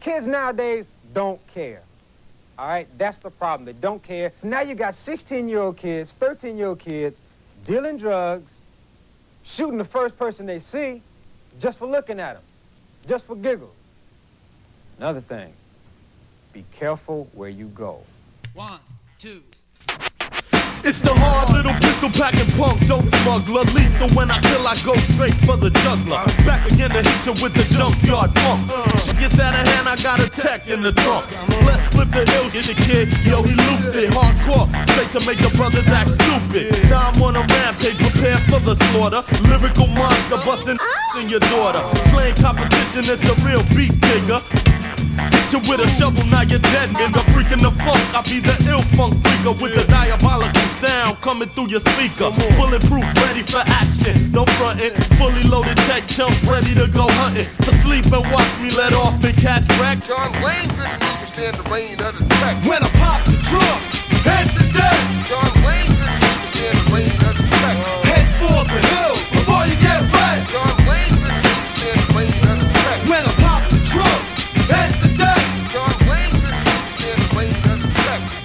Kids nowadays don't care. All right, that's the problem. They don't care. Now you got 16-year-old kids, 13-year-old kids dealing drugs, shooting the first person they see just for looking at them, just for giggles. Another thing, be careful where you go. 1, 2. It's the hard little pistol packing punk, dope smuggler. Lethal when I kill, I go straight for the juggler. Back again to hit you with the junkyard pump. Shit gets out of hand, I got a tech in the trunk. Let's flip the hills, get your kid, yo, he looped it. Hardcore, straight to make the brothers act stupid. Now I'm on a rampage, prepare for the slaughter. Lyrical monster busting in your daughter. Slaying competition, it's the real beat digger. Hit you with a shovel, now you're dead, nigga. Freaking the funk, I be the ill funk freaker with the diabolical sound coming through your speaker. Bulletproof, ready for action, no frontin'. Fully loaded tech, jump, ready to go hunting. So sleep and watch me let off and catch wreck. John Wayne couldn't even stand the rain of the track. When I pop the trunk, head to death. John Wayne couldn't even stand the rain of the track. Head for the hill before you get wet. John Wayne couldn't even stand the rain of the track. When I pop the trunk, head to death. John Wayne couldn't even stand the rain of the track.